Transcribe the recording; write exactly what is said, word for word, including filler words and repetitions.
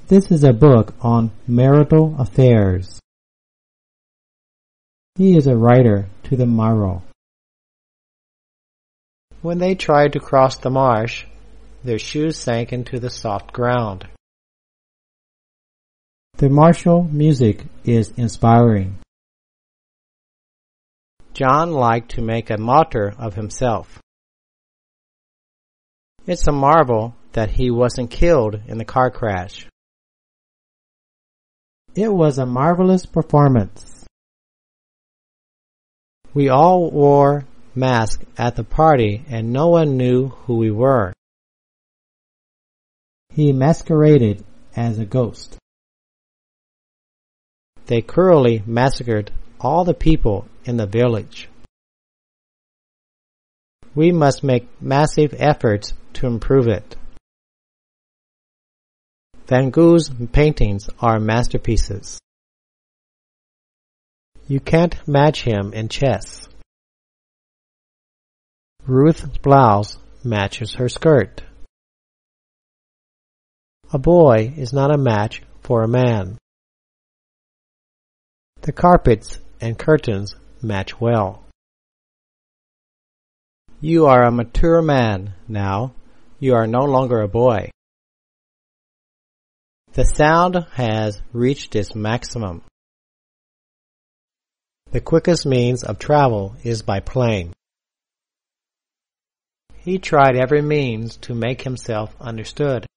This is a book on marital affairs. He is a writer to the marrow. When they tried to cross the marsh, their shoes sank into the soft ground. The martial music is inspiring. John liked to make a martyr of himself. It's a marvel that he wasn't killed in the car crash. It was a marvelous performance. We all wore masks at the party and no one knew who we were. He masqueraded as a ghost. They cruelly massacred all the people in the village. We must make massive efforts to improve it. Van Gogh's paintings are masterpieces. You can't match him in chess. Ruth's blouse matches her skirt. A boy is not a match for a man. The carpets and curtains match well. You are a mature man now. You are no longer a boy. The sound has reached its maximum. The quickest means of travel is by plane. He tried every means to make himself understood.